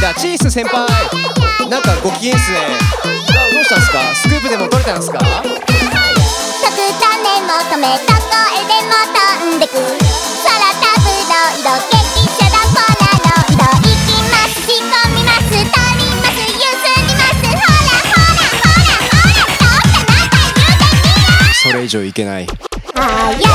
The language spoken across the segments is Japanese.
だチース先輩、なんかご機嫌っすね。どうしたんすか？スクープでも取れたんすか？ 特ダネ求めた声でも飛んでく空飛ぶの色激写だほらの色行きます仕込みます取りますゆすりますほらほらほらほらどうしたなんか言うてみよ。 それ以上いけない。 あや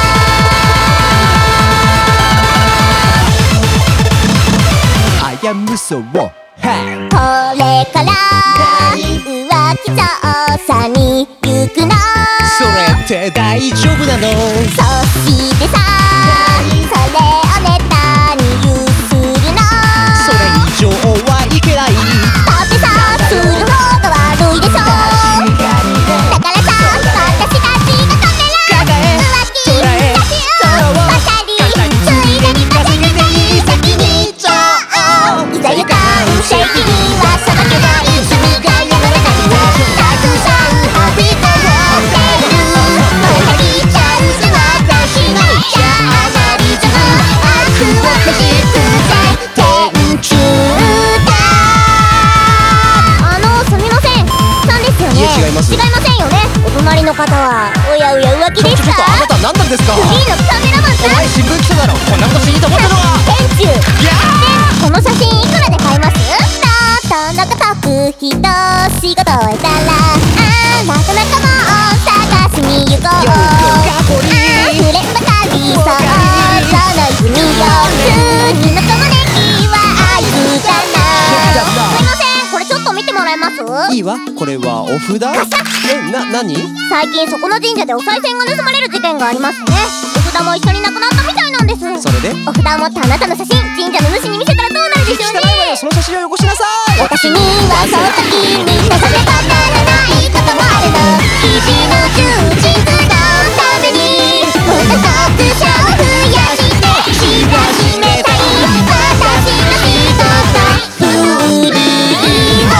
I am so これから浮気調査に行くの。 それって大丈夫なの？ そしてさそれをネタにゆするの。 それ以上はいけない。 だってさする方が悪いでしょ。だからさ私たちが止める浮気捉えだしをばかりついでに稼げていい責任上いざゆかん責任はさばけないすぐがやられたりはたくさんハビトを持ってるもうヘリチャンス私のジャーナリズム悪をはじくぜ天中だ。すみません、なんですよね。 いえ違います。 違いませんよね。お隣の方はおやおや浮気ですか？ あなた何なんですか？ フリーのカメラマンさん。 お前新聞記者だろ。こんなことしにと思ったのは店長。 いやでこの写真いくらで買います？なんだか書く人仕事終えたらなかなかもう探しに行こう。 かこり触れんばかりそうその泉よ次の友達はあいつだな。すいません、これちょっと見てもらえます？ いいわ。これはお札？何？ 最近そこの神社でお賽銭が盗まれる事件がありますね。お札も一緒になくなったみたいなんです。 それで？ お札を持ったあなたの写真神社の主に見せたらどうなるでしょうね。 汚いわよ。その写真をよこしなさい。 私にはその時になさねばならないこともあるの。記事の充実のためにもっと読者を増やして知らしめたい私の一つフリーを。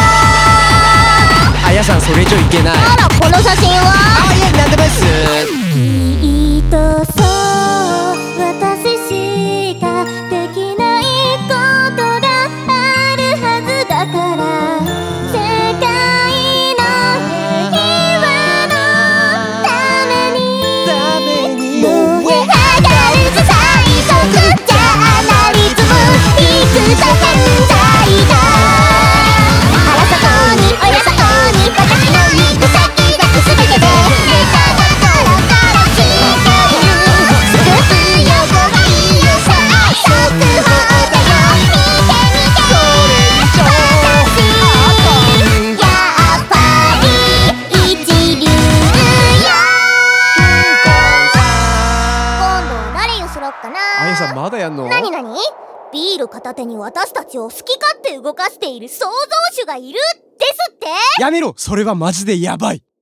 あやさんそれ以上いけない。 あらこの写真は？ いえなんでもです。 きっとそう私しかできないことがあるはずだから世界の平和のために燃え上がる最速ジャーナリズムいくと現在があらそこにおやそこに私の行く先が全てでネタがコロコロしているスクープよごいよさあ速報だよ見てみて私やっぱり一流よ。今度は誰ゆすろっかな。 あやさんまだやんの？ なになに？ビール片手に私たちを好き勝手動かしている創造主がいるですって？ やめろ。それはマジでやばい。